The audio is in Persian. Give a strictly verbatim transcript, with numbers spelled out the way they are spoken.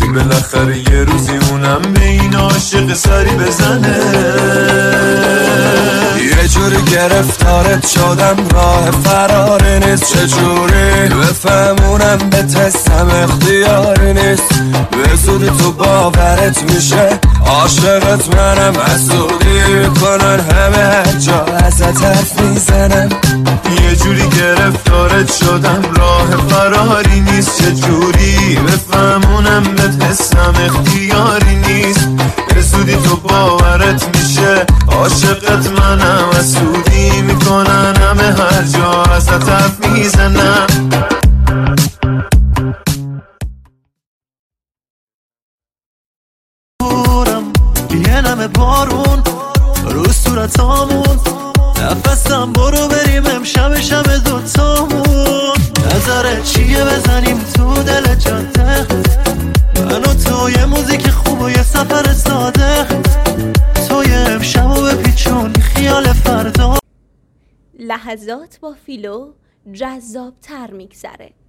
بالاخره یه روزی اونم به این عاشق سری بزنه. یه جوری گرفتارت شدم راه فرار نیست، چجوری بفهمونم به تستم اختیاری نیست. به زودی تو باورت میشه عاشقت منم، حسودی کنن همه هر جا ازت حرف میزنم. یه جوری گرفتارت شدم راه فراری نیست، چجوری بفهمونم به تستم اختیاری نیست. به زودی تو باورت میشه عاشقت منم، حسودی میکنن همه هر جا ازت حرف میزنم. یه نمه بارون رو صورتامون، نفسم برو بریم امشب شب دوتامون. نظرت چیه بزنیم تو دل جاده، من و تو یه موزیک خوب و یه سفر ساده. تو یه امشب و بپیچون خیال فردا. لحظات با فیلو جذاب تر میگذره.